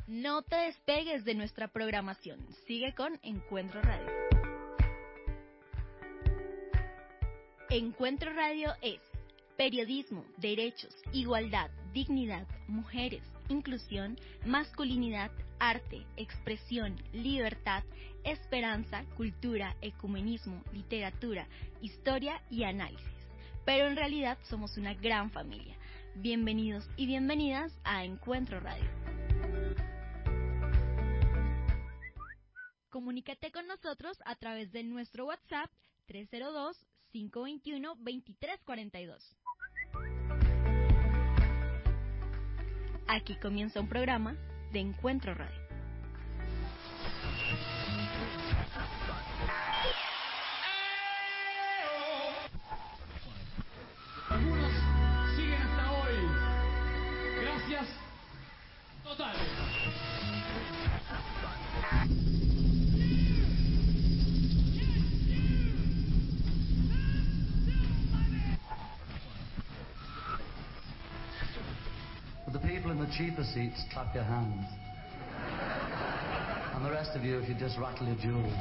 No te despegues de nuestra programación. Sigue con Encuentro Radio. Encuentro Radio es periodismo, derechos, igualdad, dignidad, mujeres, inclusión, masculinidad, arte, expresión, libertad, esperanza, cultura, ecumenismo, literatura, historia y análisis. Pero en realidad somos una gran familia. Bienvenidos y bienvenidas a Encuentro Radio. Comunícate con nosotros a través de nuestro WhatsApp 302-521-2342. Aquí comienza un programa de Encuentro Radio. Algunos siguen hasta hoy. Gracias totales. For the people in the cheaper seats, clap your hands. And the rest of you, if you just rattle your jewelry.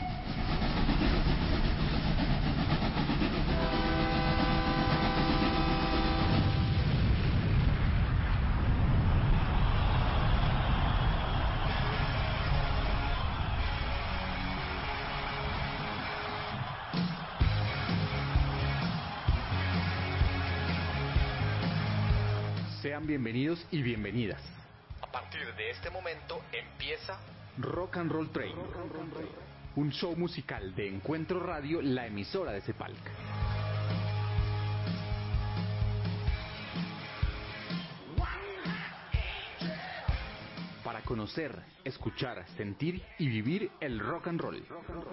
Sean bienvenidos y bienvenidas. A partir de este momento empieza Rock and Roll Train, un show musical de Encuentro Radio, la emisora de Cepalc. Para conocer, escuchar, sentir y vivir el rock and roll.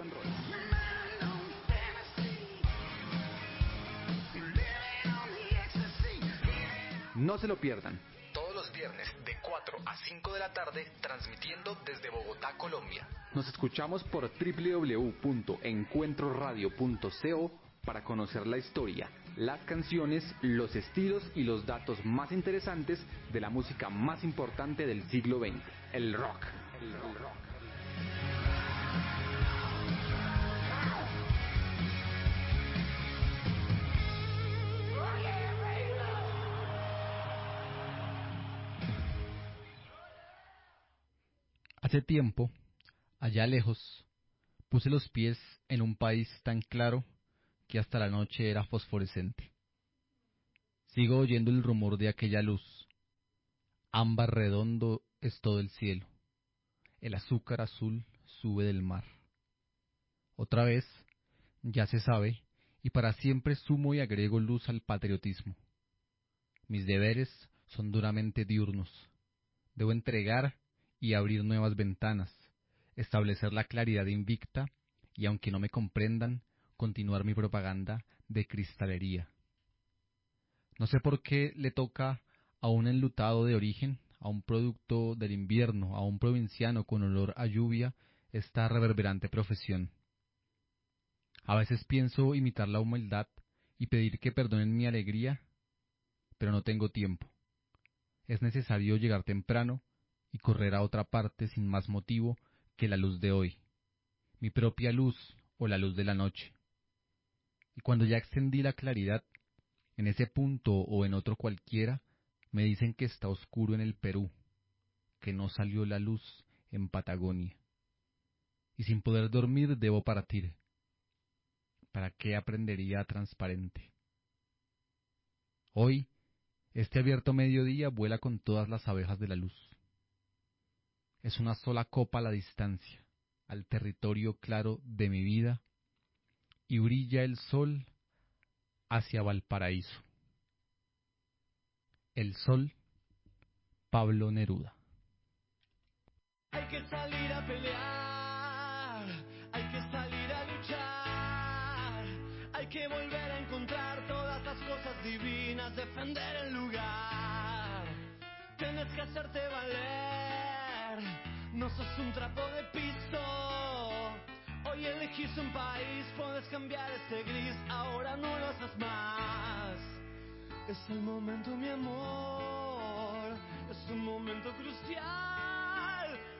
No se lo pierdan. todos los viernes de 4 a 5 de la tarde, transmitiendo desde Bogotá, Colombia. Nos escuchamos por www.encuentroradio.co para conocer la historia, las canciones, los estilos y los datos más interesantes de la música más importante del siglo XX, el rock. Hace tiempo, allá lejos, puse los pies en un país tan claro que hasta la noche era fosforescente. Sigo oyendo el rumor de aquella luz. Ámbar redondo es todo el cielo. El azúcar azul sube del mar. Otra vez, ya se sabe, y para siempre sumo y agrego luz al patriotismo. Mis deberes son duramente diurnos. Debo entregar y abrir nuevas ventanas, establecer la claridad invicta y, aunque no me comprendan, continuar mi propaganda de cristalería. No sé por qué le toca a un enlutado de origen, a un producto del invierno, a un provinciano con olor a lluvia, esta reverberante profesión. A veces pienso imitar la humildad y pedir que perdonen mi alegría, pero no tengo tiempo. Es necesario llegar temprano y correr a otra parte sin más motivo que la luz de hoy, mi propia luz o la luz de la noche. Y cuando ya extendí la claridad, en ese punto o en otro cualquiera, me dicen que está oscuro en el Perú, que no salió la luz en Patagonia. Y sin poder dormir debo partir. ¿Para qué aprendería transparente? Hoy, este abierto mediodía vuela con todas las abejas de la luz. Es una sola copa a la distancia, al territorio claro de mi vida, y brilla el sol hacia Valparaíso. El sol, Pablo Neruda. Hay que salir a pelear, hay que salir a luchar, hay que volver a encontrar todas las cosas divinas, defender el lugar. Tienes que hacerte valer, no sos un trapo de piso. Hoy elegís un país, puedes cambiar este gris, ahora no lo haces más. Es el momento, mi amor, es un momento crucial.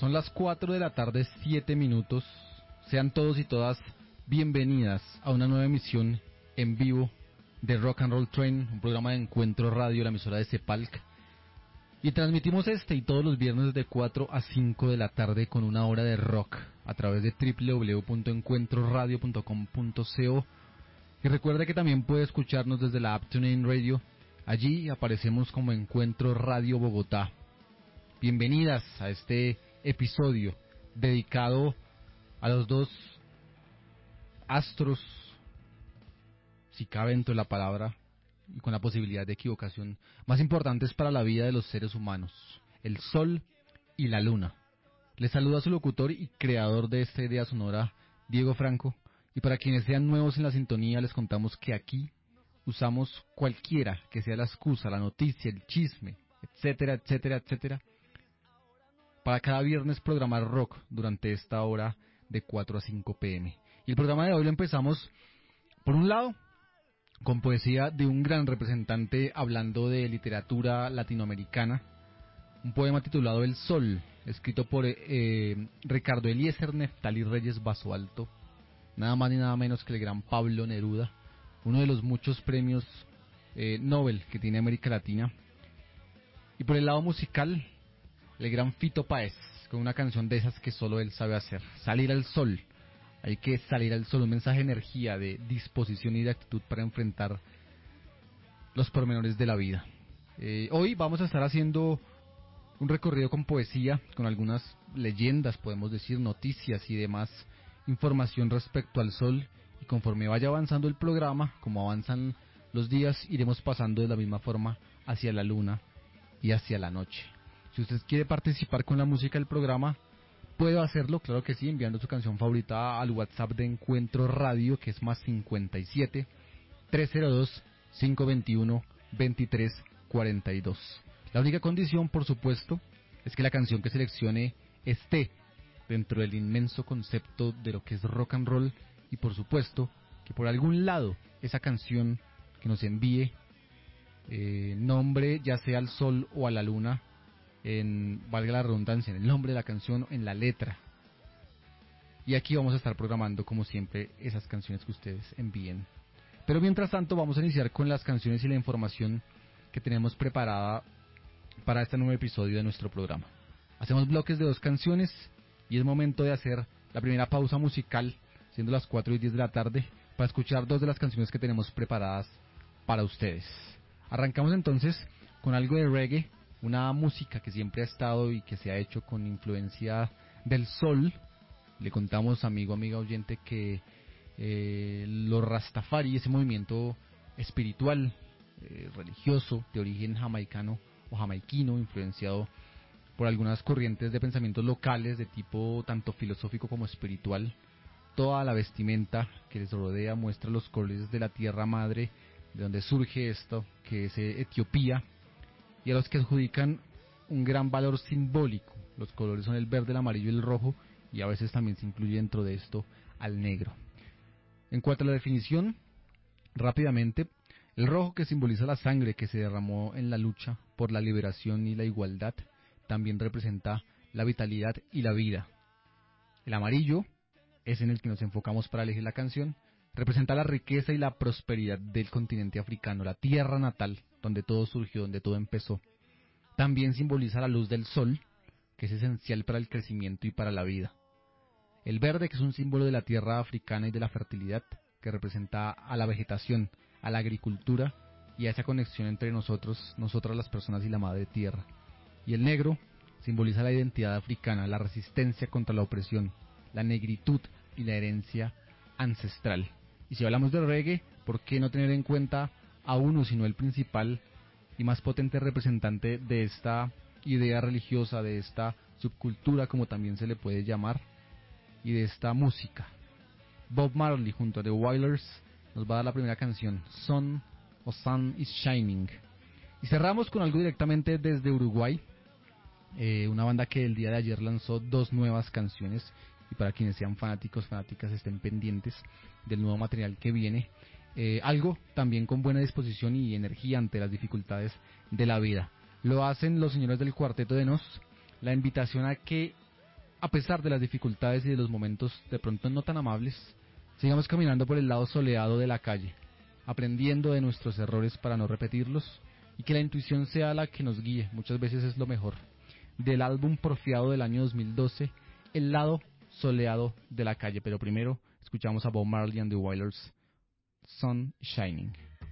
Son las 4 de la tarde, 7 minutos. Sean todos y todas bienvenidas a una nueva emisión en vivo de Rock and Roll Train, un programa de Encuentro Radio, la emisora de Cepalc. Y transmitimos este y todos los viernes de 4 a 5 de la tarde con una hora de rock a través de www.encuentroradio.com.co. Y recuerde que también puede escucharnos desde la app TuneIn Radio. Allí aparecemos como Encuentro Radio Bogotá. Bienvenidas a este episodio dedicado a los dos astros, si cabe dentro de la palabra, y con la posibilidad de equivocación, más importantes para la vida de los seres humanos, el Sol y la Luna. Les saluda su locutor y creador de esta idea sonora, Diego Franco, y para quienes sean nuevos en la sintonía les contamos que aquí usamos cualquiera que sea la excusa, la noticia, el chisme, etcétera, etcétera, etcétera, para cada viernes programar rock durante esta hora de 4 a 5 p.m. Y el programa de hoy lo empezamos, por un lado, con poesía de un gran representante hablando de literatura latinoamericana, un poema titulado El Sol, escrito por Ricardo Eliezer Neftali Reyes Basualto, nada más ni nada menos que el gran Pablo Neruda, uno de los muchos premios Nobel que tiene América Latina. Y por el lado musical, el gran Fito Páez, con una canción de esas que solo él sabe hacer, Salir al Sol. Hay que salir al sol, un mensaje de energía, de disposición y de actitud para enfrentar los pormenores de la vida. Hoy vamos a estar haciendo un recorrido con poesía, con algunas leyendas, podemos decir, noticias y demás información respecto al sol. Y conforme vaya avanzando el programa, como avanzan los días, iremos pasando de la misma forma hacia la luna y hacia la noche. Si usted quiere participar con la música del programa, puede hacerlo, claro que sí, enviando su canción favorita al WhatsApp de Encuentro Radio, que es más 57 302 521 2342. La única condición, por supuesto, es que la canción que seleccione esté dentro del inmenso concepto de lo que es rock and roll, y por supuesto que por algún lado esa canción que nos envíe nombre ya sea al sol o a la luna, valga la redundancia, en el nombre de la canción, en la letra. Y aquí vamos a estar programando, como siempre, esas canciones que ustedes envíen. Pero mientras tanto vamos a iniciar con las canciones y la información que tenemos preparada para este nuevo episodio de nuestro programa. Hacemos bloques de 2 canciones y es momento de hacer la primera pausa musical, siendo las 4 y 10 de la tarde, para escuchar 2 de las canciones que tenemos preparadas para ustedes. Arrancamos entonces con algo de reggae, una música que siempre ha estado y que se ha hecho con influencia del sol. Le contamos, amigo, amiga oyente, que los Rastafari, ese movimiento espiritual, religioso, de origen jamaicano o jamaiquino, influenciado por algunas corrientes de pensamientos locales de tipo tanto filosófico como espiritual. Toda la vestimenta que les rodea muestra los colores de la tierra madre, de donde surge esto, que es Etiopía, y a los que adjudican un gran valor simbólico. Los colores son el verde, el amarillo y el rojo, y a veces también se incluye dentro de esto al negro. En cuanto a la definición, rápidamente, el rojo, que simboliza la sangre que se derramó en la lucha por la liberación y la igualdad, también representa la vitalidad y la vida. El amarillo, es en el que nos enfocamos para elegir la canción, representa la riqueza y la prosperidad del continente africano, la tierra natal, donde todo surgió, donde todo empezó. También simboliza la luz del sol, que es esencial para el crecimiento y para la vida. El verde, que es un símbolo de la tierra africana y de la fertilidad, que representa a la vegetación, a la agricultura y a esa conexión entre nosotras las personas y la madre tierra. Y el negro simboliza la identidad africana, la resistencia contra la opresión, la negritud y la herencia ancestral. Y si hablamos de reggae, ¿por qué no tener en cuenta a uno, sino el principal y más potente representante de esta idea religiosa, de esta subcultura, como también se le puede llamar, y de esta música? Bob Marley junto a The Wailers nos va a dar la primera canción, Sun is Shining. Y cerramos con algo directamente desde Uruguay, una banda que el día de ayer lanzó 2 nuevas canciones, y para quienes sean fanáticos, fanáticas, estén pendientes del nuevo material que viene. Algo también con buena disposición y energía ante las dificultades de la vida. Lo hacen los señores del Cuarteto de Nos. La invitación a que a pesar de las dificultades y de los momentos de pronto no tan amables, sigamos caminando por el lado soleado de la calle, aprendiendo de nuestros errores para no repetirlos, y que la intuición sea la que nos guíe, muchas veces es lo mejor. Del álbum Porfiado del año 2012, El lado soleado de la calle, pero primero escuchamos a Bob Marley and the Wailers, Sun Shining.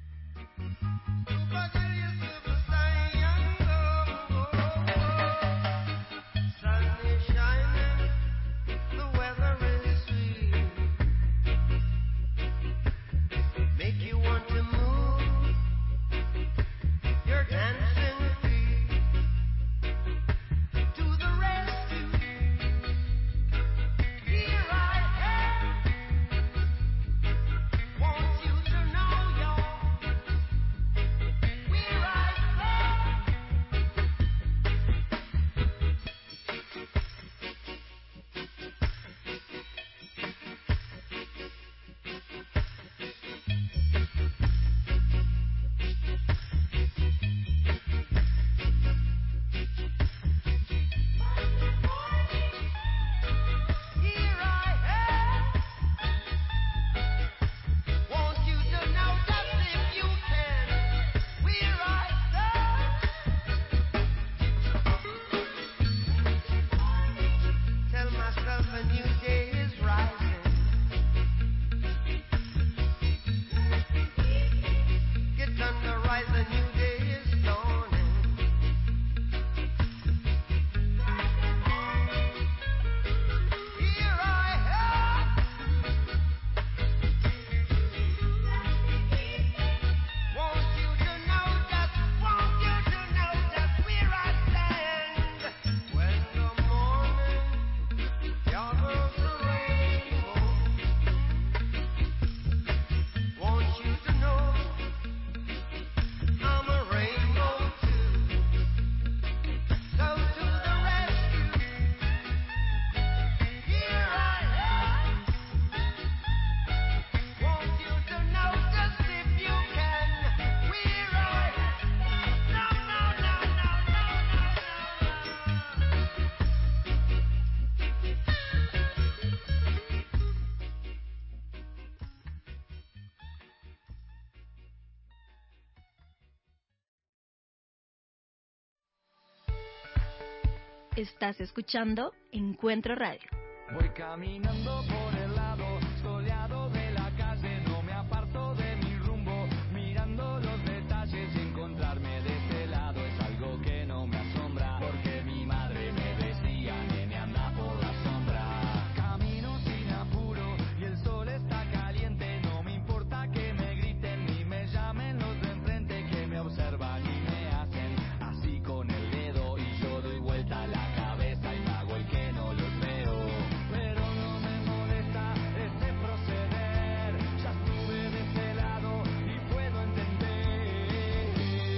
Estás escuchando Encuentro Radio. Voy caminando por el lado soleado de la calle, no me aparto de mi rumbo, mirando los detalles y encontrarme de este lado es algo que no me asombra, porque mi madre me decía, nene, anda por la sombra. Camino sin apuro y el sol está caliente, no me importa que me griten ni me llamen los de enfrente que me observan y me hacen así con el dedo y yo doy vuelta a la cabeza y me hago el que no los veo. Pero no me molesta este proceder, ya estuve de este lado y puedo entender.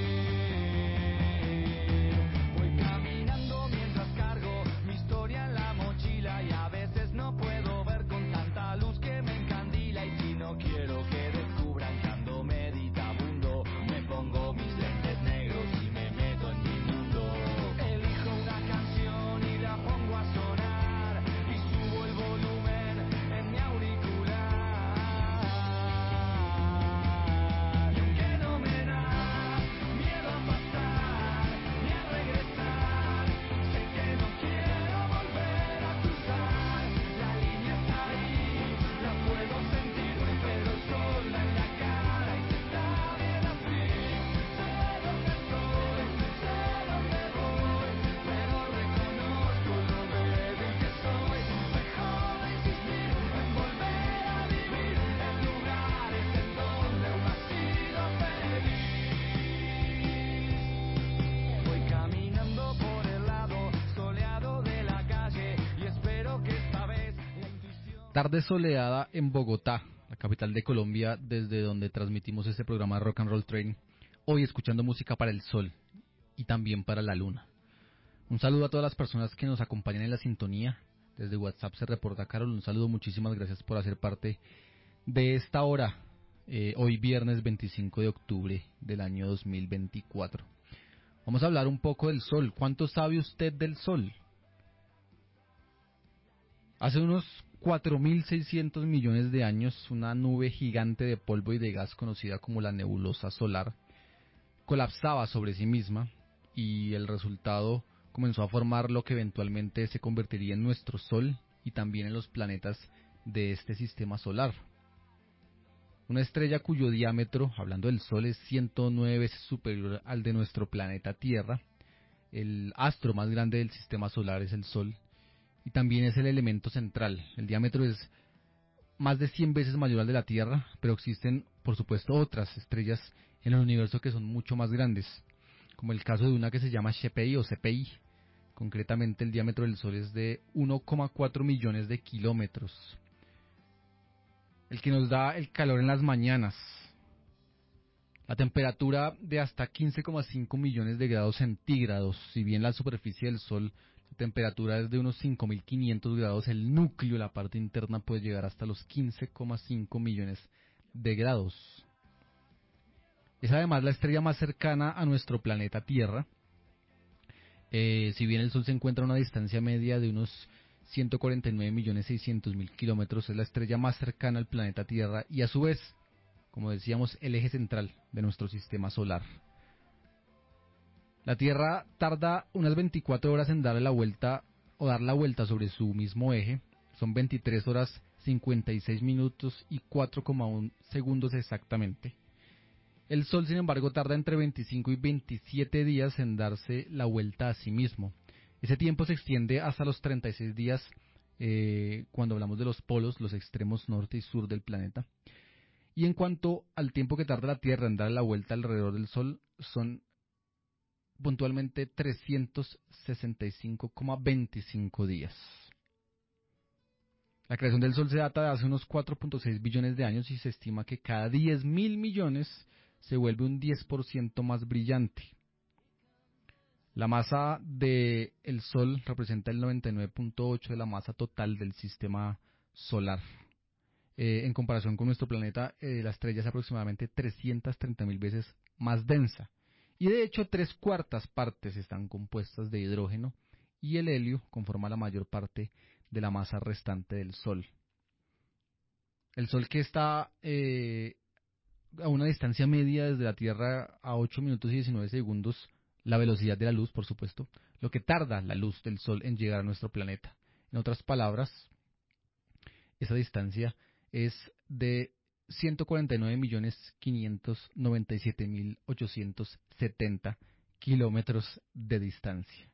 Voy caminando mientras cargo mi historia en la mochila y a veces no puedo ver con tanta luz que me encandila, y si no quiero que descubran que ando meditabundo, me pongo mis lentes negros y me meto en mi mundo. Elijo una canción y la pongo a sonar y subo el volumen en mi auricular. Y aunque no me da miedo a pasar ni a regresar, sé que no quiero volver a cruzar. La línea está ahí, la puedo sentir, pero sola en la cara y se está bien así. Sé dónde estoy, sé dónde voy, pero reconozco lo débil que soy. Mejor insistir en volver a vivir en lugares en donde uno ha sido feliz. Voy caminando por el lado soleado de la calle y espero que esta vez la intuición... Tarde soleada en Bogotá, la capital de Colombia, desde donde transmitimos este programa Rock and Roll Train, hoy escuchando música para el sol y también para la luna. Un saludo a todas las personas que nos acompañan en la sintonía. Desde WhatsApp se reporta Carol, un saludo, muchísimas gracias por hacer parte de esta hora, hoy viernes 25 de octubre del año 2024. Vamos a hablar un poco del sol. ¿Cuánto sabe usted del sol? Hace unos 4.600 millones de años, una nube gigante de polvo y de gas conocida como la nebulosa solar colapsaba sobre sí misma y el resultado comenzó a formar lo que eventualmente se convertiría en nuestro Sol y también en los planetas de este sistema solar. Una estrella cuyo diámetro, hablando del Sol, es 109 veces superior al de nuestro planeta Tierra. El astro más grande del sistema solar es el Sol y también es el elemento central. El diámetro es más de 100 veces mayor al de la Tierra, pero existen, por supuesto, otras estrellas en el universo que son mucho más grandes, como el caso de una que se llama CPI o CPI. Concretamente, el diámetro del Sol es de 1,4 millones de kilómetros. El que nos da el calor en las mañanas. La temperatura de hasta 15,5 millones de grados centígrados. Si bien la superficie del Sol, la temperatura es de unos 5.500 grados, el núcleo, la parte interna, puede llegar hasta los 15,5 millones de grados. Es además la estrella más cercana a nuestro planeta Tierra. Si bien el Sol se encuentra a una distancia media de unos 149.600.000 kilómetros, es la estrella más cercana al planeta Tierra y a su vez, como decíamos, el eje central de nuestro sistema solar. La Tierra tarda unas 24 horas en darle la vuelta o dar la vuelta sobre su mismo eje. Son 23 horas 56 minutos y 4,1 segundos exactamente. El Sol, sin embargo, tarda entre 25 y 27 días en darse la vuelta a sí mismo. Ese tiempo se extiende hasta los 36 días cuando hablamos de los polos, los extremos norte y sur del planeta. Y en cuanto al tiempo que tarda la Tierra en dar la vuelta alrededor del Sol, son puntualmente 365,25 días. La creación del Sol se data de hace unos 4.6 billones de años y se estima que cada 10.000 millones se vuelve un 10% más brillante. La masa del Sol representa el 99.8% de la masa total del sistema solar. En comparación con nuestro planeta, la estrella es aproximadamente 330.000 veces más densa. Y de hecho, 3/4 partes están compuestas de hidrógeno y el helio conforma la mayor parte de la masa restante del Sol. El Sol, que está a una distancia media desde la Tierra a 8 minutos y 19 segundos, la velocidad de la luz, por supuesto, lo que tarda la luz del Sol en llegar a nuestro planeta. En otras palabras, esa distancia es de 149.597.870 kilómetros de distancia.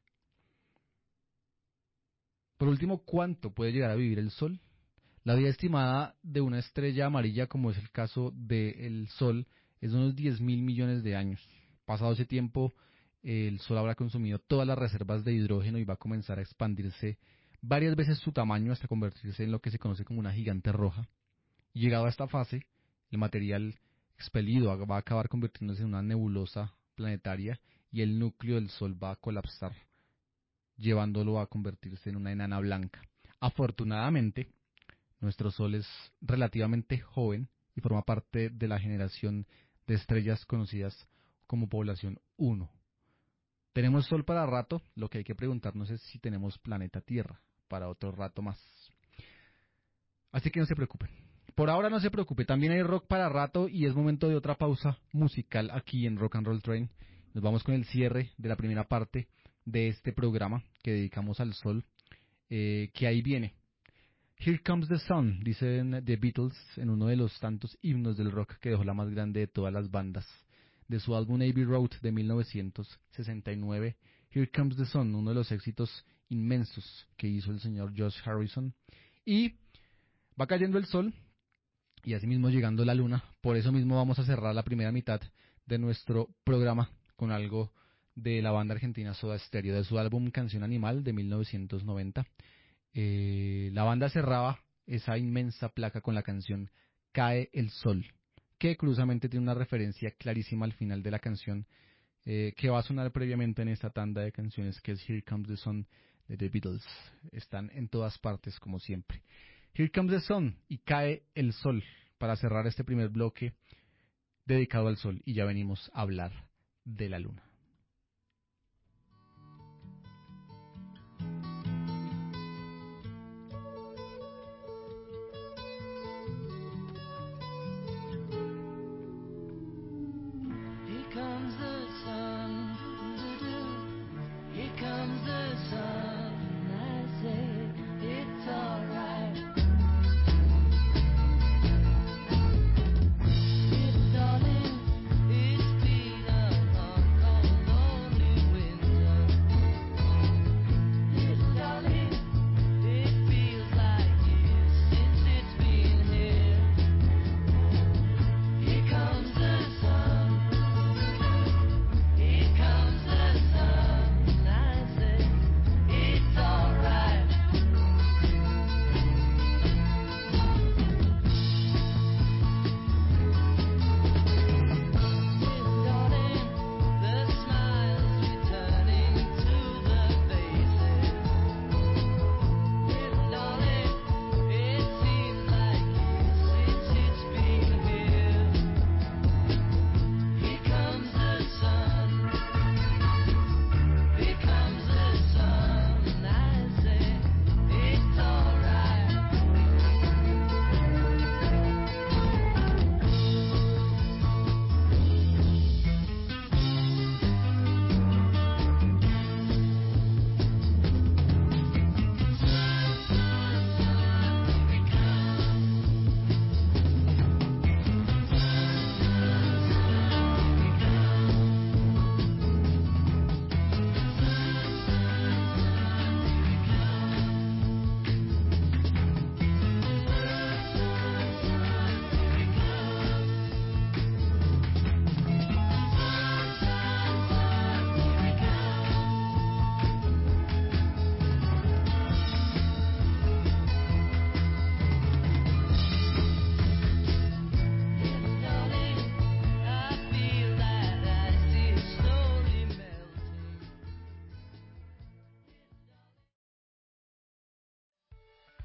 Por último, ¿cuánto puede llegar a vivir el Sol? La vida estimada de una estrella amarilla, como es el caso del Sol, es de unos 10.000 millones de años. Pasado ese tiempo, el Sol habrá consumido todas las reservas de hidrógeno y va a comenzar a expandirse varias veces su tamaño hasta convertirse en lo que se conoce como una gigante roja. Y llegado a esta fase, el material expelido va a acabar convirtiéndose en una nebulosa planetaria y el núcleo del Sol va a colapsar, llevándolo a convertirse en una enana blanca. Afortunadamente, nuestro Sol es relativamente joven y forma parte de la generación de estrellas conocidas como población 1. Tenemos Sol para rato, lo que hay que preguntarnos es si tenemos planeta Tierra para otro rato más. Así que no se preocupen. Por ahora no se preocupe, también hay rock para rato y es momento de otra pausa musical aquí en Rock and Roll Train. Nos vamos con el cierre de la primera parte de este programa que dedicamos al Sol, que ahí viene. Here Comes the Sun, dicen The Beatles en uno de los tantos himnos del rock que dejó la más grande de todas las bandas. De su álbum Abbey Road de 1969, Here Comes the Sun, uno de los éxitos inmensos que hizo el señor George Harrison. Y va cayendo el sol y así mismo llegando la luna. Por eso mismo vamos a cerrar la primera mitad de nuestro programa con algo de la banda argentina Soda Stereo, de su álbum Canción Animal de 1990. La banda cerraba esa inmensa placa con la canción Cae el Sol, que curiosamente tiene una referencia clarísima al final de la canción, que va a sonar previamente en esta tanda de canciones, que es Here Comes the Sun de The Beatles. Están en todas partes como siempre. Here Comes the Sun y Cae el Sol, para cerrar este primer bloque dedicado al Sol, y ya venimos a hablar de la luna.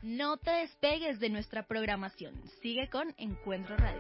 No te despegues de nuestra programación. Sigue con Encuentro Radio.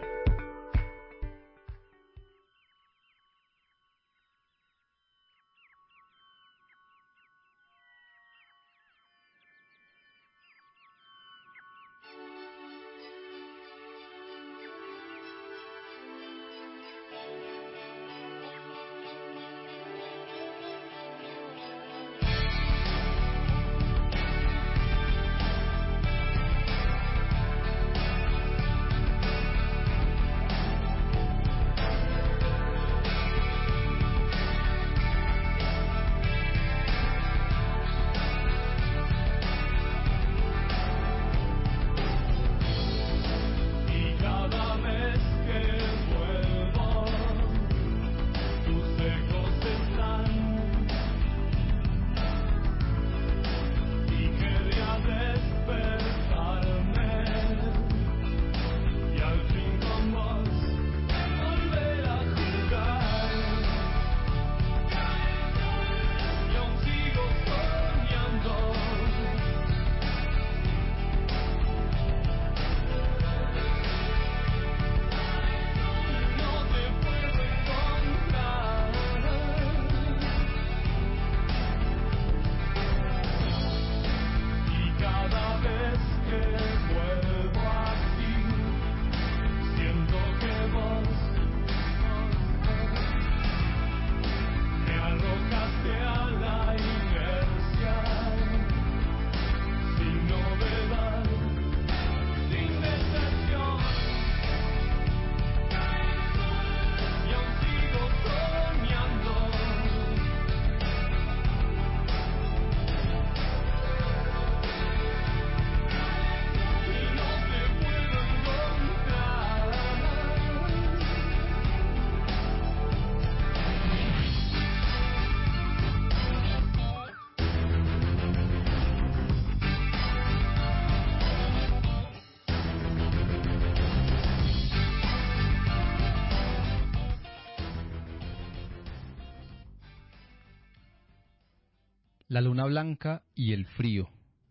La luna blanca y el frío,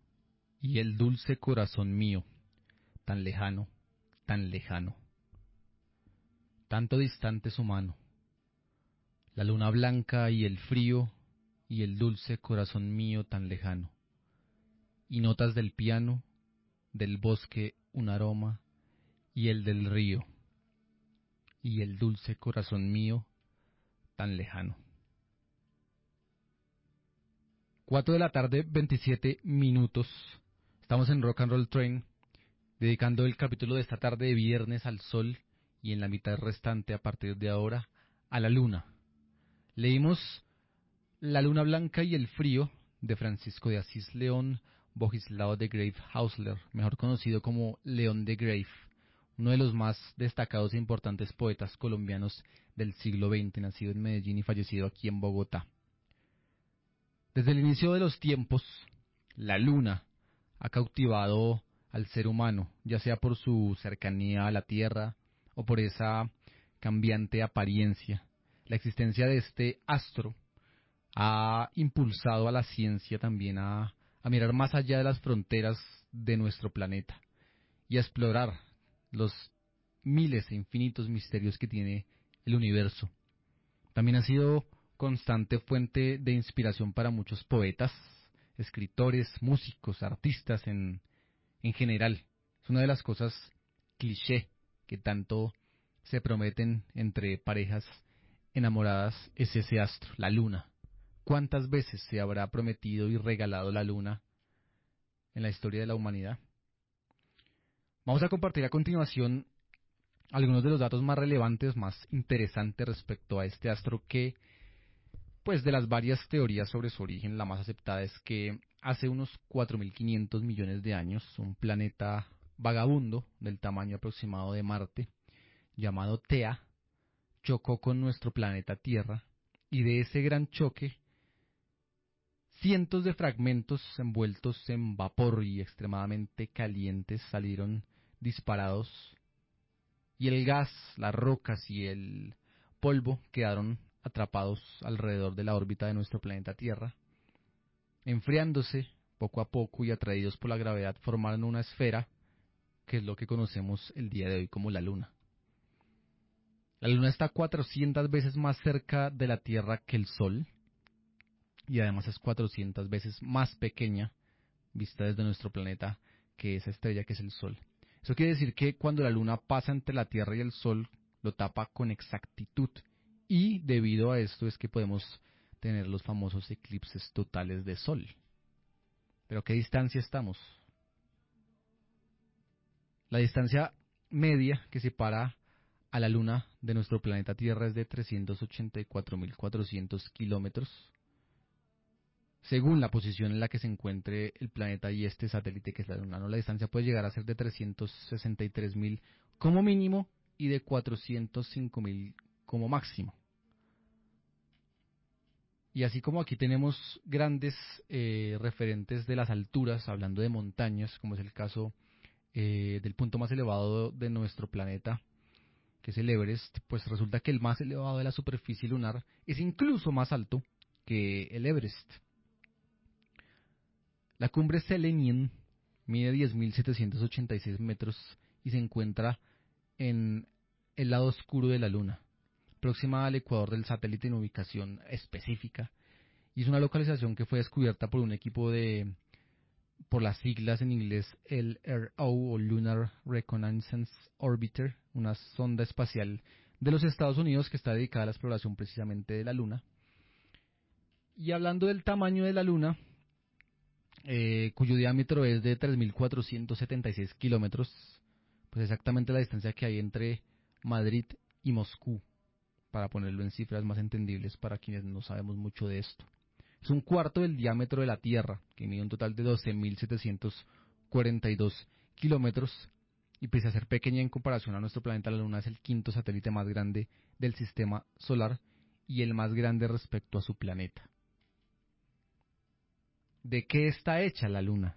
y el dulce corazón mío, tan lejano, tan lejano, tanto distante su mano. La luna blanca y el frío, y el dulce corazón mío tan lejano, y notas del piano, del bosque un aroma, y el del río, y el dulce corazón mío tan lejano. 4 de la tarde, 27 minutos. Estamos en Rock and Roll Train, dedicando el capítulo de esta tarde de viernes al sol y en la mitad restante a partir de ahora a la luna. Leímos La luna blanca y el frío de Francisco de Asís León Bogislao de Grave Hausler, mejor conocido como León de Grave, uno de los más destacados e importantes poetas colombianos del siglo XX, nacido en Medellín y fallecido aquí en Bogotá. Desde el inicio de los tiempos, la luna ha cautivado al ser humano, ya sea por su cercanía a la Tierra o por esa cambiante apariencia. La existencia de este astro ha impulsado a la ciencia también a mirar más allá de las fronteras de nuestro planeta y a explorar los miles e infinitos misterios que tiene el universo. También ha sido constante fuente de inspiración para muchos poetas, escritores, músicos, artistas en general. Es una de las cosas cliché que tanto se prometen entre parejas enamoradas, es ese astro, la luna. ¿Cuántas veces se habrá prometido y regalado la luna en la historia de la humanidad? Vamos a compartir a continuación algunos de los datos más relevantes, más interesantes respecto a este astro que, pues de las varias teorías sobre su origen, la más aceptada es que hace unos 4.500 millones de años, un planeta vagabundo del tamaño aproximado de Marte, llamado Tea, chocó con nuestro planeta Tierra, y de ese gran choque, cientos de fragmentos envueltos en vapor y extremadamente calientes salieron disparados, y el gas, las rocas y el polvo quedaron atrapados alrededor de la órbita de nuestro planeta Tierra, enfriándose poco a poco y atraídos por la gravedad, formaron una esfera que es lo que conocemos el día de hoy como la Luna. La Luna está 400 veces más cerca de la Tierra que el Sol y además es 400 veces más pequeña vista desde nuestro planeta que esa estrella que es el Sol. Eso quiere decir que cuando la Luna pasa entre la Tierra y el Sol lo tapa con exactitud y debido a esto es que podemos tener los famosos eclipses totales de Sol. ¿Pero qué distancia estamos? La distancia media que separa a la Luna de nuestro planeta Tierra es de 384.400 kilómetros, según la posición en la que se encuentre el planeta y este satélite que es la Luna, ¿no? La distancia puede llegar a ser de 363.000 como mínimo y de 405.000 como máximo. Y así como aquí tenemos grandes referentes de las alturas, hablando de montañas, como es el caso del punto más elevado de nuestro planeta, que es el Everest, pues resulta que el más elevado de la superficie lunar es incluso más alto que el Everest. La cumbre Selenium mide 10.786 metros y se encuentra en el lado oscuro de la Luna, próxima al ecuador del satélite en ubicación específica, y es una localización que fue descubierta por un equipo por las siglas en inglés LRO o Lunar Reconnaissance Orbiter, una sonda espacial de los Estados Unidos que está dedicada a la exploración precisamente de la Luna. Y hablando del tamaño de la Luna, cuyo diámetro es de 3.476 kilómetros, pues exactamente la distancia que hay entre Madrid y Moscú, para ponerlo en cifras más entendibles para quienes no sabemos mucho de esto. Es un cuarto del diámetro de la Tierra, que mide un total de 12.742 kilómetros, y pese a ser pequeña en comparación a nuestro planeta, la Luna es el quinto satélite más grande del sistema solar y el más grande respecto a su planeta. ¿De qué está hecha la Luna?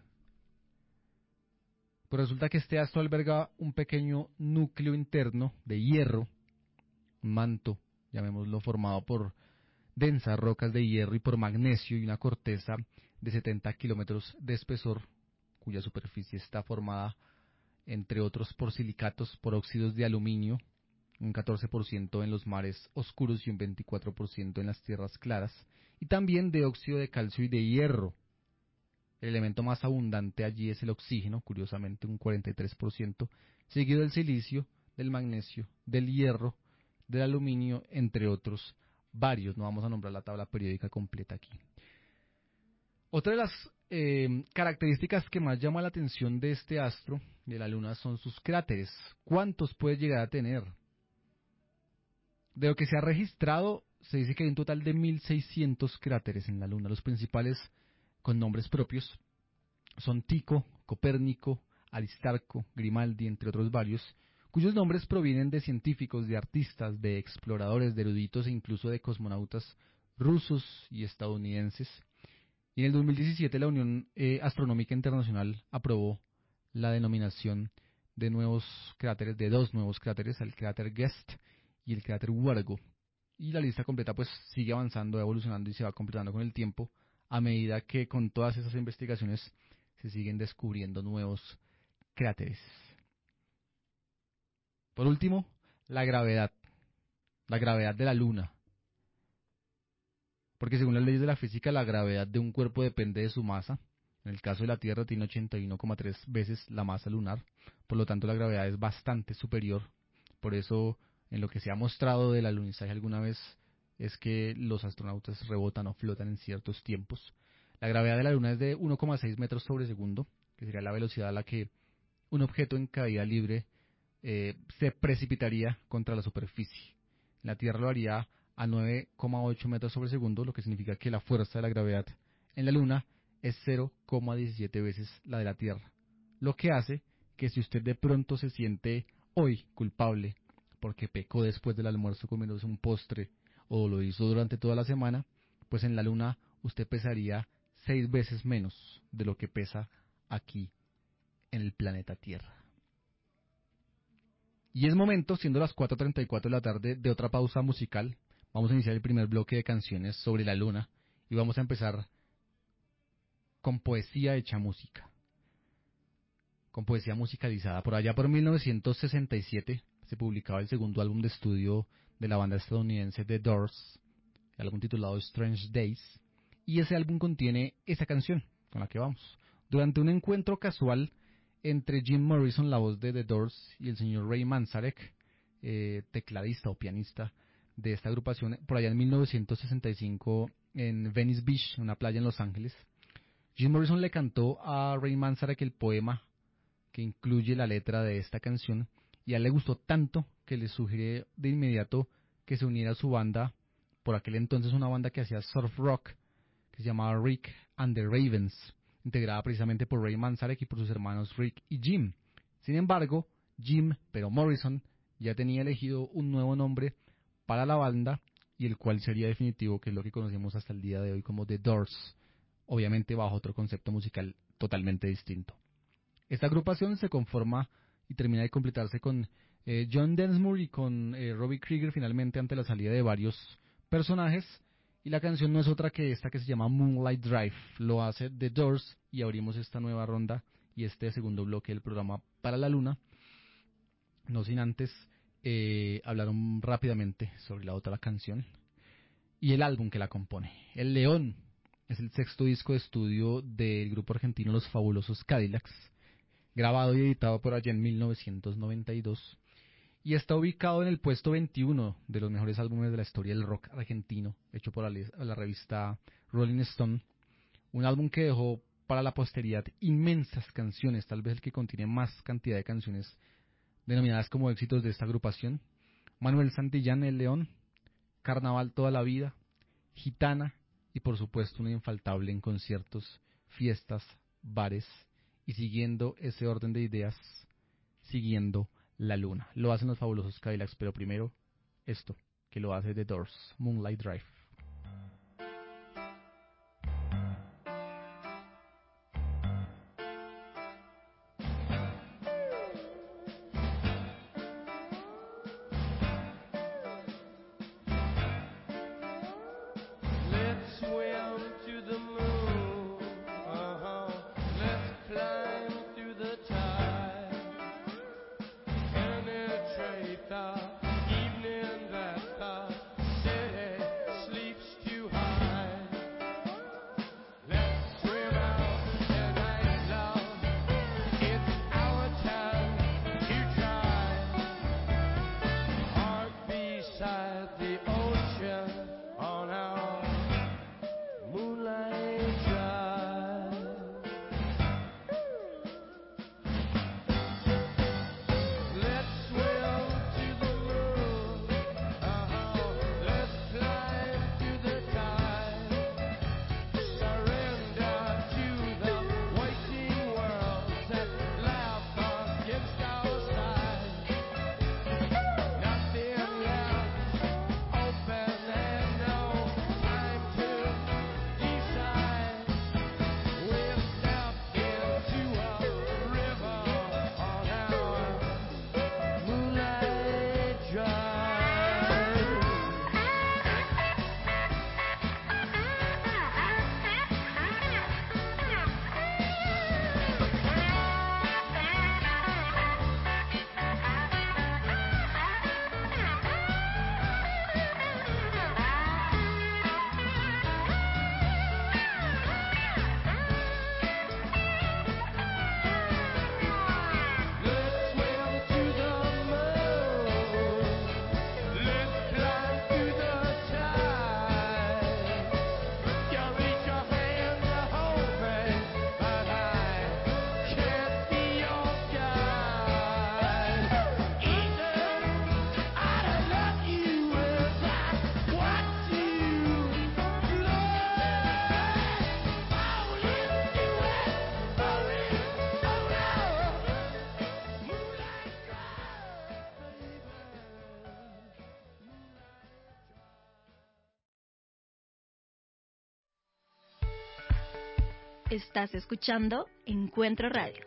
Pues resulta que este astro alberga un pequeño núcleo interno de hierro, un manto, llamémoslo, formado por densas rocas de hierro y por magnesio y una corteza de 70 kilómetros de espesor, cuya superficie está formada, entre otros, por silicatos, por óxidos de aluminio, un 14% en los mares oscuros y un 24% en las tierras claras, y también de óxido de calcio y de hierro. El elemento más abundante allí es el oxígeno, curiosamente un 43%, seguido del silicio, del magnesio, del hierro, del aluminio, entre otros varios. No vamos a nombrar la tabla periódica completa aquí. Otra de las características que más llama la atención de este astro, de la Luna, son sus cráteres. ¿Cuántos puede llegar a tener? De lo que se ha registrado, se dice que hay un total de 1.600 cráteres en la Luna. Los principales, con nombres propios, son Tycho, Copérnico, Aristarco, Grimaldi, entre otros varios, cuyos nombres provienen de científicos, de artistas, de exploradores, de eruditos e incluso de cosmonautas rusos y estadounidenses. Y en el 2017 la Unión Astronómica Internacional aprobó la denominación de nuevos cráteres, de dos nuevos cráteres, el cráter Guest y el cráter Wargo. Y la lista completa pues sigue avanzando, evolucionando y se va completando con el tiempo a medida que con todas esas investigaciones se siguen descubriendo nuevos cráteres. Por último, la gravedad de la Luna. Porque según las leyes de la física, la gravedad de un cuerpo depende de su masa. En el caso de la Tierra tiene 81,3 veces la masa lunar, por lo tanto la gravedad es bastante superior. Por eso, en lo que se ha mostrado del alunizaje alguna vez, es que los astronautas rebotan o flotan en ciertos tiempos. La gravedad de la Luna es de 1,6 metros sobre segundo, que sería la velocidad a la que un objeto en caída libre se precipitaría contra la superficie. La Tierra lo haría a 9,8 metros sobre segundo, lo que significa que la fuerza de la gravedad en la Luna es 0,17 veces la de la Tierra, lo que hace que si usted de pronto se siente hoy culpable porque pecó después del almuerzo comiéndose un postre o lo hizo durante toda la semana, pues en la Luna usted pesaría 6 veces menos de lo que pesa aquí en el planeta Tierra. Y es momento, siendo las 4:34 de la tarde, de otra pausa musical. Vamos a iniciar el primer bloque de canciones sobre la Luna y vamos a empezar con poesía hecha música, con poesía musicalizada. Por allá por 1967 se publicaba el segundo álbum de estudio de la banda estadounidense The Doors, el álbum titulado Strange Days, y ese álbum contiene esa canción con la que vamos. Durante un encuentro casual entre Jim Morrison, la voz de The Doors, y el señor Ray Manzarek, tecladista o pianista de esta agrupación, por allá en 1965 en Venice Beach, una playa en Los Ángeles, Jim Morrison le cantó a Ray Manzarek el poema que incluye la letra de esta canción, y a él le gustó tanto que le sugirió de inmediato que se uniera a su banda, por aquel entonces una banda que hacía surf rock, que se llamaba Rick and the Ravens, integrada precisamente por Ray Manzarek y por sus hermanos Rick y Jim. Sin embargo, Morrison ya tenía elegido un nuevo nombre para la banda, y el cual sería definitivo, que es lo que conocemos hasta el día de hoy como The Doors, obviamente bajo otro concepto musical totalmente distinto. Esta agrupación se conforma y termina de completarse con John Densmore y con Robbie Krieger, finalmente ante la salida de varios personajes, y la canción no es otra que esta, que se llama Moonlight Drive. Lo hace The Doors, y abrimos esta nueva ronda y este segundo bloque del programa Para la Luna, no sin antes hablar rápidamente sobre la otra canción y el álbum que la compone. El León es el sexto disco de estudio del grupo argentino Los Fabulosos Cadillacs, grabado y editado por allá en 1992, y está ubicado en el puesto 21 de los mejores álbumes de la historia del rock argentino, hecho por la revista Rolling Stone. Un álbum que dejó para la posteridad inmensas canciones, tal vez el que contiene más cantidad de canciones denominadas como éxitos de esta agrupación: Manuel Santillán, El León, Carnaval toda la vida, Gitana, y por supuesto una infaltable en conciertos, fiestas, bares, y siguiendo ese orden de ideas, Siguiendo la Luna. Lo hacen Los Fabulosos Cadillacs, pero primero esto, que lo hace The Doors, Moonlight Drive. Estás escuchando Encuentro Radio.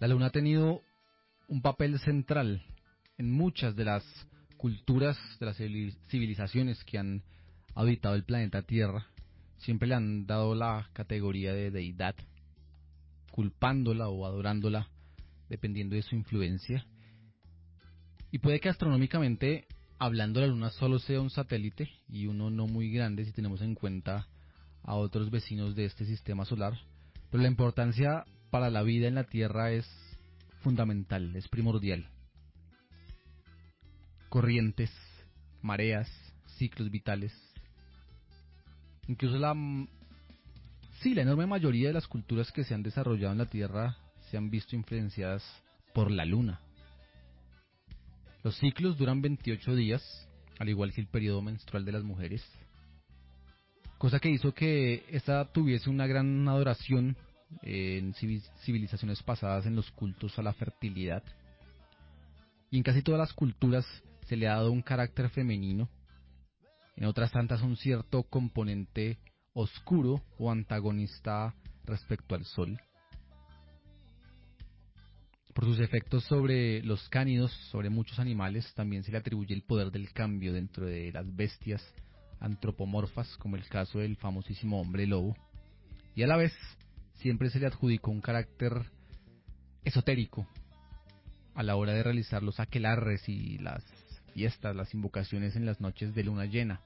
La luna ha tenido un papel central en muchas de las culturas, de las civilizaciones que han habitado el planeta Tierra. Siempre le han dado la categoría de deidad, culpándola o adorándola, dependiendo de su influencia. Y puede que astronómicamente hablando la luna solo sea un satélite, y uno no muy grande si tenemos en cuenta a otros vecinos de este sistema solar, pero la importancia para la vida en la Tierra es fundamental, es primordial. Corrientes, mareas, ciclos vitales, incluso la enorme mayoría de las culturas que se han desarrollado en la Tierra se han visto influenciadas por la luna. Los ciclos duran 28 días, al igual que el periodo menstrual de las mujeres, cosa que hizo que esta tuviese una gran adoración en civilizaciones pasadas en los cultos a la fertilidad. Y en casi todas las culturas se le ha dado un carácter femenino, en otras tantas un cierto componente oscuro o antagonista respecto al sol. Por sus efectos sobre los cánidos, sobre muchos animales, también se le atribuye el poder del cambio dentro de las bestias antropomorfas, como el caso del famosísimo hombre lobo. Y a la vez, siempre se le adjudicó un carácter esotérico a la hora de realizar los aquelarres y las fiestas, las invocaciones en las noches de luna llena.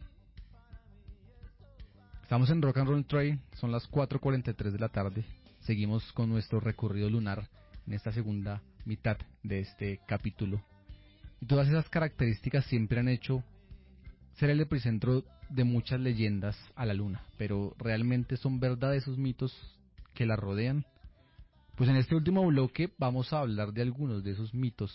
Estamos en Rock and Roll Train, son las 4:43 de la tarde. Seguimos con nuestro recorrido lunar en esta segunda mitad de este capítulo. Y todas esas características siempre han hecho ser el epicentro de muchas leyendas a la luna. Pero ¿realmente son verdad esos mitos que la rodean? Pues en este último bloque vamos a hablar de algunos de esos mitos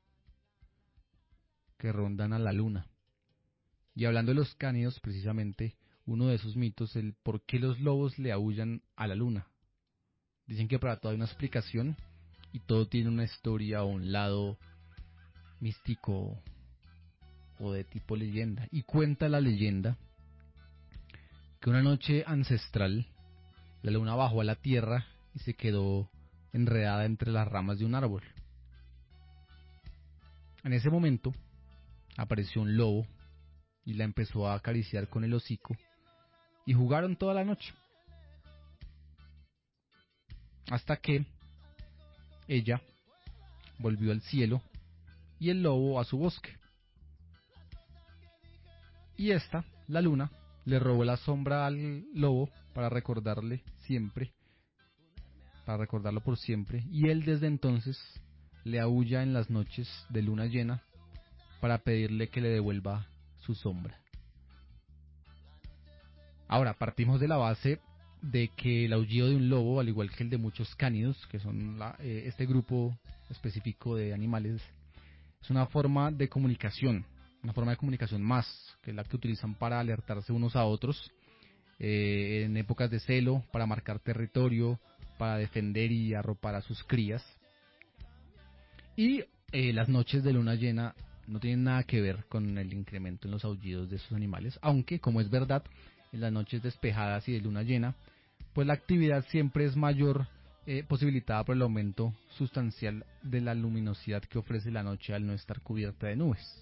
que rondan a la luna. Y hablando de los cánidos, precisamente, uno de esos mitos, el por qué los lobos le aúllan a la luna. Dicen que para todo hay una explicación y todo tiene una historia o un lado místico o de tipo leyenda. Y cuenta la leyenda que una noche ancestral la luna bajó a la tierra y se quedó enredada entre las ramas de un árbol. En ese momento apareció un lobo y la empezó a acariciar con el hocico y jugaron toda la noche, hasta que ella volvió al cielo y el lobo a su bosque. Y esta, la luna, le robó la sombra al lobo para recordarlo por siempre, y él desde entonces le aúlla en las noches de luna llena para pedirle que le devuelva su sombra. Ahora, partimos de la base de que el aullido de un lobo, al igual que el de muchos cánidos, que son este grupo específico de animales, es una forma de comunicación más que la que utilizan para alertarse unos a otros en épocas de celo, para marcar territorio, para defender y arropar a sus crías. Y las noches de luna llena no tienen nada que ver con el incremento en los aullidos de estos animales, aunque, como es verdad, en las noches despejadas y de luna llena, pues la actividad siempre es mayor, posibilitada por el aumento sustancial de la luminosidad que ofrece la noche al no estar cubierta de nubes.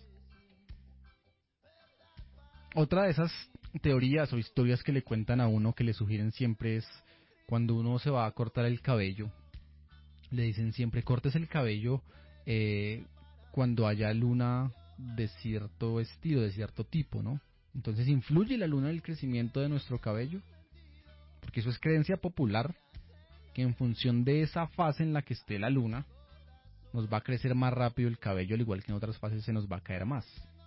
Otra de esas teorías o historias que le cuentan a uno, que le sugieren siempre, es cuando uno se va a cortar el cabello. Le dicen siempre: cortes el cabello cuando haya luna de cierto estilo, de cierto tipo, ¿no? Entonces, ¿influye la luna en el crecimiento de nuestro cabello? Porque eso es creencia popular, que en función de esa fase en la que esté la luna, nos va a crecer más rápido el cabello, al igual que en otras fases se nos va a caer más.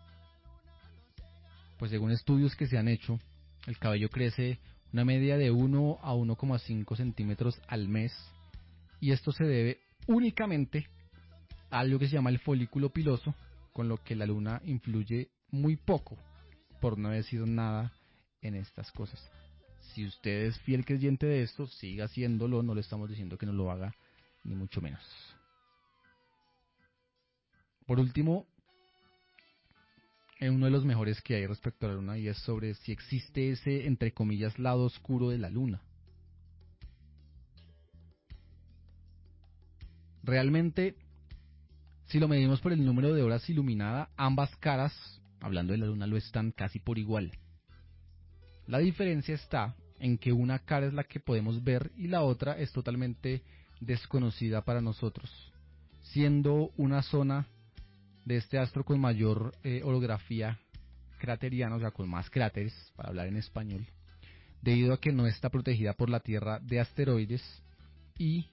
Pues según estudios que se han hecho, el cabello crece una media de 1 a 1,5 centímetros al mes, y esto se debe únicamente a algo que se llama el folículo piloso, con lo que la luna influye muy poco, por no decir nada, en estas cosas. Si usted es fiel creyente de esto, siga haciéndolo, no le estamos diciendo que no lo haga, ni mucho menos. Por último, uno de los mejores que hay respecto a la luna, y es sobre si existe ese, entre comillas, lado oscuro de la luna. Realmente, si lo medimos por el número de horas iluminada, ambas caras, hablando de la luna, lo están casi por igual. La diferencia está en que una cara es la que podemos ver y la otra es totalmente desconocida para nosotros, siendo una zona de este astro con mayor orografía crateriana, o sea, con más cráteres, para hablar en español, debido a que no está protegida por la Tierra de asteroides y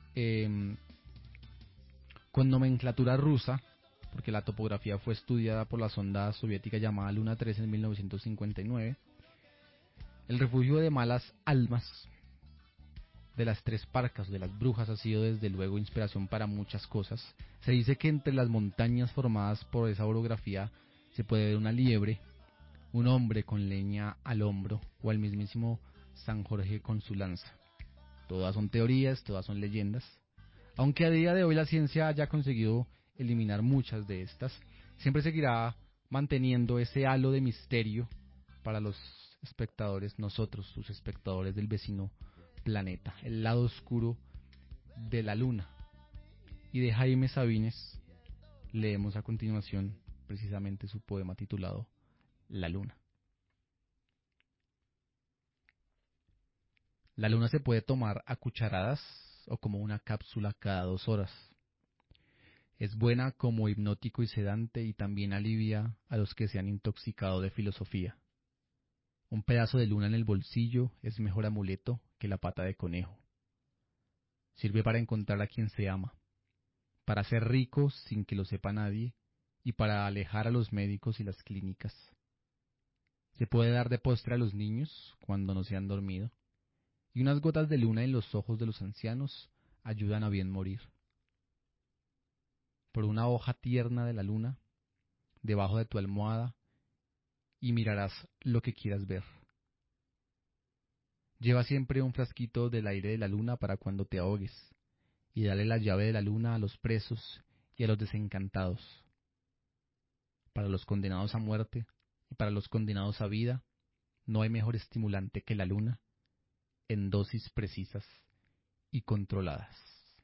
con nomenclatura rusa, porque la topografía fue estudiada por la sonda soviética llamada Luna 3 en 1959. El refugio de malas almas de las tres parcas, de las brujas, ha sido desde luego inspiración para muchas cosas. Se dice que entre las montañas formadas por esa orografía se puede ver una liebre, un hombre con leña al hombro o al mismísimo San Jorge con su lanza. Todas son teorías, todas son leyendas. Aunque a día de hoy la ciencia haya conseguido eliminar muchas de estas, siempre seguirá manteniendo ese halo de misterio para los espectadores, nosotros, sus espectadores del vecino planeta, el lado oscuro de la luna. Y de Jaime Sabines leemos a continuación precisamente su poema titulado La luna. La luna se puede tomar a cucharadas o como una cápsula cada 2 horas. Es buena como hipnótico y sedante y también alivia a los que se han intoxicado de filosofía. Un pedazo de luna en el bolsillo es mejor amuleto que la pata de conejo. Sirve para encontrar a quien se ama, para ser rico sin que lo sepa nadie y para alejar a los médicos y las clínicas. Se puede dar de postre a los niños cuando no se han dormido, y unas gotas de luna en los ojos de los ancianos ayudan a bien morir. Por una hoja tierna de la luna, debajo de tu almohada, y mirarás lo que quieras ver. Lleva siempre un frasquito del aire de la luna para cuando te ahogues, y dale la llave de la luna a los presos y a los desencantados. Para los condenados a muerte y para los condenados a vida, no hay mejor estimulante que la luna, en dosis precisas y controladas.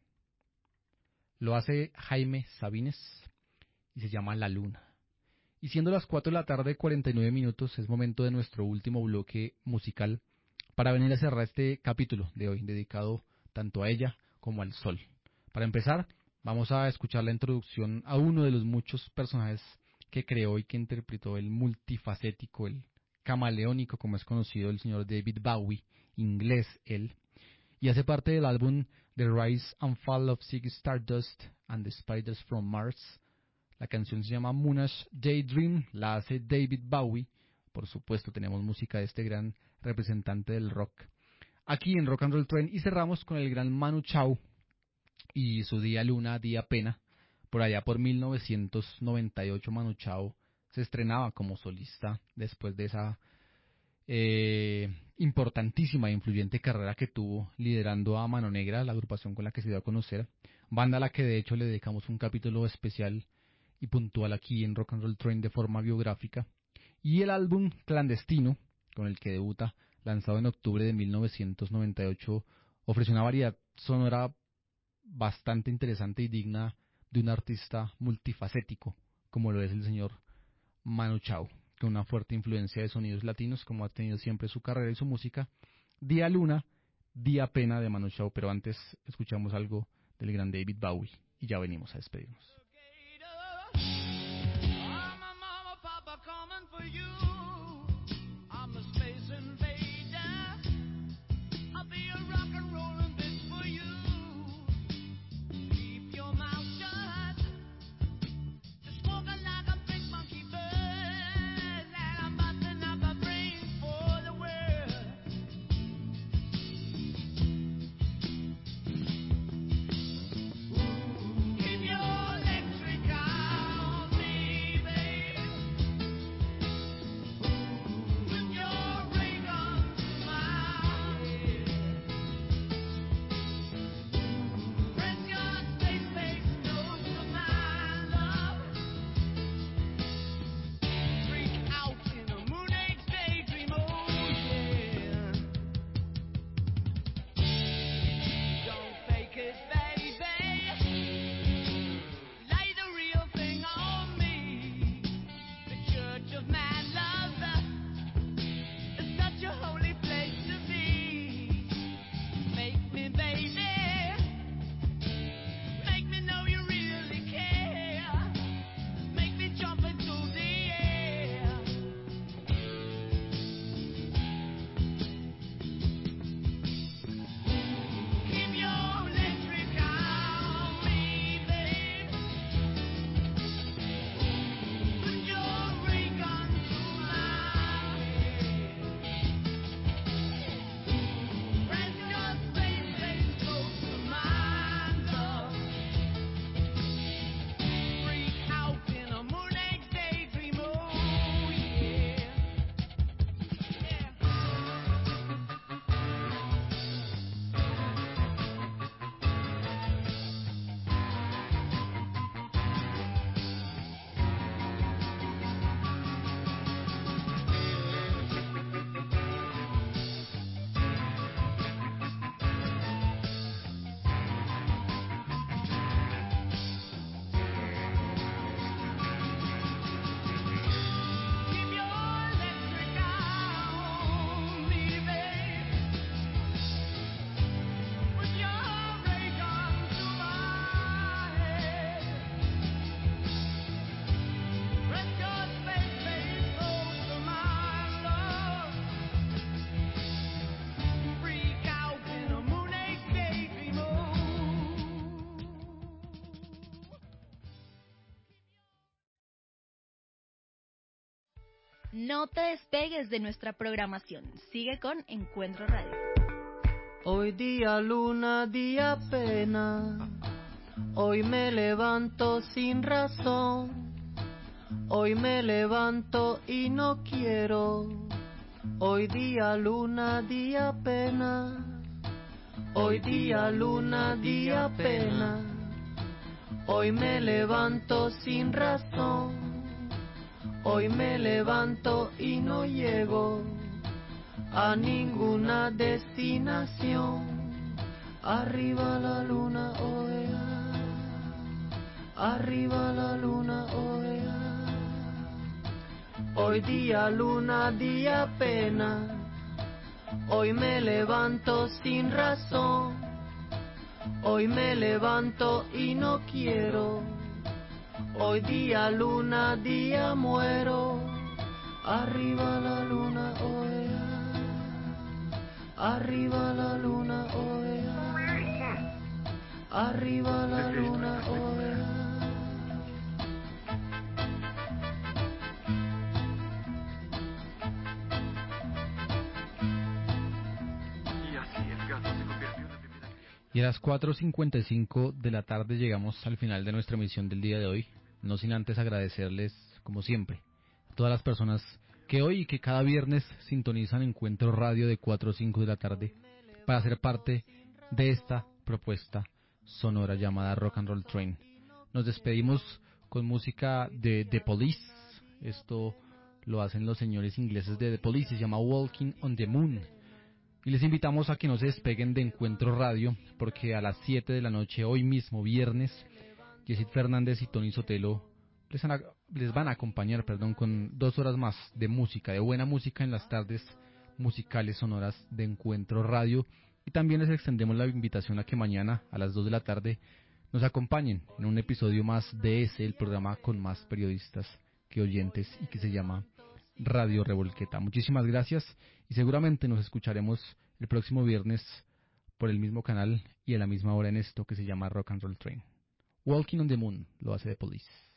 Lo hace Jaime Sabines y se llama La Luna. Y siendo las 4 de la tarde, 49 minutos, es momento de nuestro último bloque musical para venir a cerrar este capítulo de hoy, dedicado tanto a ella como al sol. Para empezar, vamos a escuchar la introducción a uno de los muchos personajes que creó y que interpretó el multifacético, el camaleónico, como es conocido, el señor David Bowie, inglés él, y hace parte del álbum The Rise and Fall of Ziggy Stardust and the Spiders from Mars. La canción se llama Moonage Daydream, la hace David Bowie. Por supuesto, tenemos música de este gran representante del rock aquí en Rock and Roll Train, y cerramos con el gran Manu Chao y su Día Luna, Día Pena. Por allá por 1998 Manu Chao se estrenaba como solista después de esa importantísima e influyente carrera que tuvo liderando a Mano Negra, la agrupación con la que se dio a conocer, banda a la que de hecho le dedicamos un capítulo especial y puntual aquí en Rock and Roll Train de forma biográfica, y el álbum Clandestino, con el que debuta, lanzado en octubre de 1998, ofreció una variedad sonora bastante interesante y digna de un artista multifacético, como lo es el señor Manu Chao, con una fuerte influencia de sonidos latinos, como ha tenido siempre su carrera y su música. Día Luna, Día Pena de Manu Chao, pero antes escuchamos algo del gran David Bowie y ya venimos a despedirnos. Keep your legs No te despegues de nuestra programación. Sigue con Encuentro Radio. Hoy día luna, día pena. Hoy me levanto sin razón. Hoy me levanto y no quiero. Hoy día luna, día pena. Hoy día luna, día pena. Hoy me levanto sin razón. Hoy me levanto y no llego a ninguna destinación. Arriba la luna, oea. Arriba la luna, oea. Hoy día luna, día pena. Hoy me levanto sin razón. Hoy me levanto y no quiero. Hoy día luna, día muero. Arriba la luna, oea. Arriba la luna, oea. Arriba la luna, oea. Y a las 4:55 de la tarde llegamos al final de nuestra emisión del día de hoy, no sin antes agradecerles, como siempre, a todas las personas que hoy y que cada viernes sintonizan Encuentro Radio de 4 a 5 de la tarde para ser parte de esta propuesta sonora llamada Rock and Roll Train. Nos despedimos con música de The Police. Esto lo hacen los señores ingleses de The Police, se llama Walking on the Moon. Y les invitamos a que no se despeguen de Encuentro Radio, porque a las 7 de la noche, hoy mismo, viernes, Yesid Fernández y Tony Sotelo les van a acompañar con 2 horas más de música, de buena música en las tardes musicales sonoras de Encuentro Radio. Y también les extendemos la invitación a que mañana, a las 2 de la tarde, nos acompañen en un episodio más de el programa con más periodistas que oyentes y que se llama Radio Revolqueta. Muchísimas gracias y seguramente nos escucharemos el próximo viernes por el mismo canal y a la misma hora en esto que se llama Rock and Roll Train. Walking on the Moon lo hace The Police.